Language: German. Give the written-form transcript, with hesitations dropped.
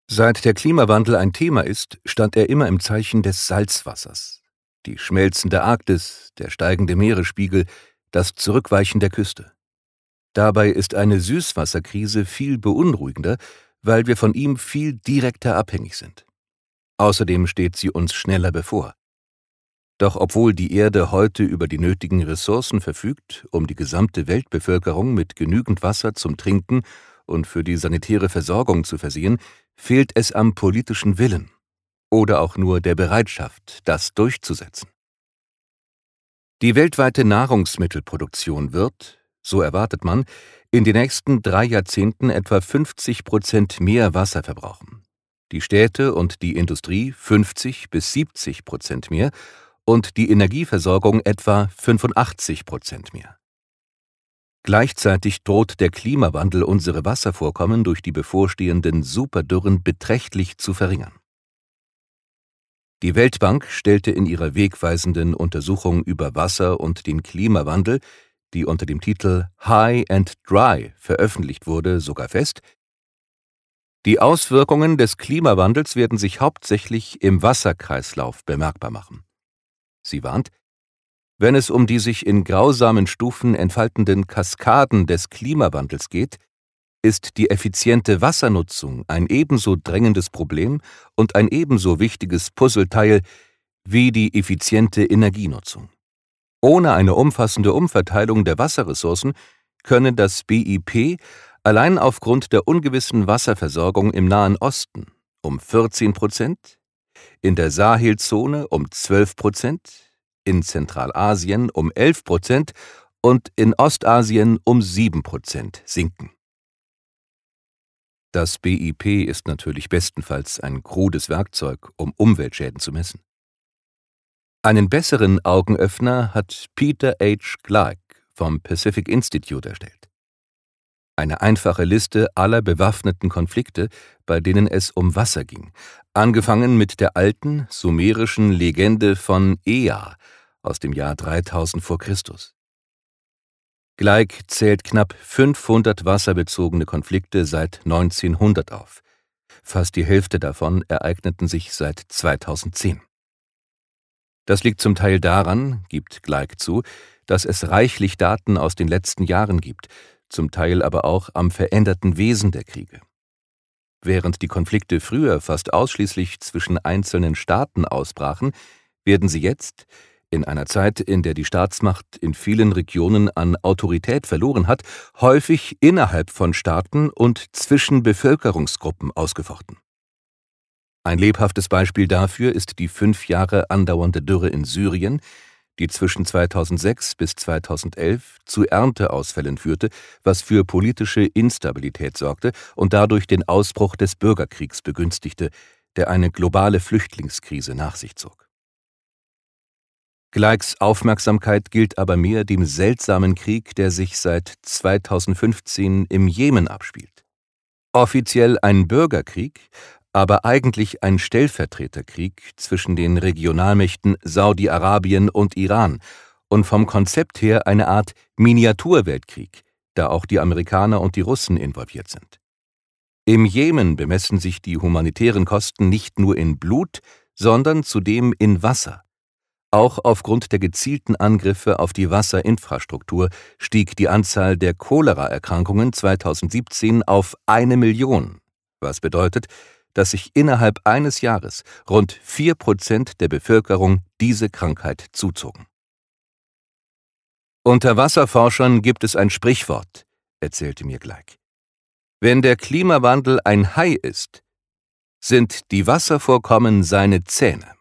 Seit der Klimawandel ein Thema ist, stand er immer im Zeichen des Salzwassers. Die schmelzende Arktis, der steigende Meeresspiegel, das Zurückweichen der Küste. Dabei ist eine Süßwasserkrise viel beunruhigender, weil wir von ihm viel direkter abhängig sind. Außerdem steht sie uns schneller bevor. Doch obwohl die Erde heute über die nötigen Ressourcen verfügt, um die gesamte Weltbevölkerung mit genügend Wasser zum Trinken und für die sanitäre Versorgung zu versehen, fehlt es am politischen Willen oder auch nur der Bereitschaft, das durchzusetzen. Die weltweite Nahrungsmittelproduktion wird, so erwartet man, in den nächsten 3 Jahrzehnten etwa 50% mehr Wasser verbrauchen. Die Städte und die Industrie 50-70% mehr und die Energieversorgung etwa 85% mehr. Gleichzeitig droht der Klimawandel unsere Wasservorkommen durch die bevorstehenden Superdürren beträchtlich zu verringern. Die Weltbank stellte in ihrer wegweisenden Untersuchung über Wasser und den Klimawandel, die unter dem Titel High and Dry veröffentlicht wurde, sogar fest: Die Auswirkungen des Klimawandels werden sich hauptsächlich im Wasserkreislauf bemerkbar machen. Sie warnt: Wenn es um die sich in grausamen Stufen entfaltenden Kaskaden des Klimawandels geht, ist die effiziente Wassernutzung ein ebenso drängendes Problem und ein ebenso wichtiges Puzzleteil wie die effiziente Energienutzung. Ohne eine umfassende Umverteilung der Wasserressourcen könne das BIP allein aufgrund der ungewissen Wasserversorgung im Nahen Osten um 14%, in der Sahelzone um 12%, in Zentralasien um 11% und in Ostasien um 7% sinken. Das BIP ist natürlich bestenfalls ein krudes Werkzeug, um Umweltschäden zu messen. Einen besseren Augenöffner hat Peter H. Gleick vom Pacific Institute erstellt. Eine einfache Liste aller bewaffneten Konflikte, bei denen es um Wasser ging, angefangen mit der alten sumerischen Legende von Ea aus dem Jahr 3000 vor Christus. Gleick zählt knapp 500 wasserbezogene Konflikte seit 1900 auf. Fast die Hälfte davon ereigneten sich seit 2010. Das liegt zum Teil daran, gibt Gleick zu, dass es reichlich Daten aus den letzten Jahren gibt, zum Teil aber auch am veränderten Wesen der Kriege. Während die Konflikte früher fast ausschließlich zwischen einzelnen Staaten ausbrachen, werden sie jetzt, in einer Zeit, in der die Staatsmacht in vielen Regionen an Autorität verloren hat, häufig innerhalb von Staaten und zwischen Bevölkerungsgruppen ausgefochten. Ein lebhaftes Beispiel dafür ist die 5 Jahre andauernde Dürre in Syrien, die zwischen 2006 bis 2011 zu Ernteausfällen führte, was für politische Instabilität sorgte und dadurch den Ausbruch des Bürgerkriegs begünstigte, der eine globale Flüchtlingskrise nach sich zog. Gleiks Aufmerksamkeit gilt aber mehr dem seltsamen Krieg, der sich seit 2015 im Jemen abspielt. Offiziell ein Bürgerkrieg, aber eigentlich ein Stellvertreterkrieg zwischen den Regionalmächten Saudi-Arabien und Iran und vom Konzept her eine Art Miniaturweltkrieg, da auch die Amerikaner und die Russen involviert sind. Im Jemen bemessen sich die humanitären Kosten nicht nur in Blut, sondern zudem in Wasser. Auch aufgrund der gezielten Angriffe auf die Wasserinfrastruktur stieg die Anzahl der Choleraerkrankungen 2017 auf 1 Million, was bedeutet, dass sich innerhalb eines Jahres rund 4% der Bevölkerung diese Krankheit zuzogen. Unter Wasserforschern gibt es ein Sprichwort, erzählte mir Gleick. Wenn der Klimawandel ein Hai ist, sind die Wasservorkommen seine Zähne.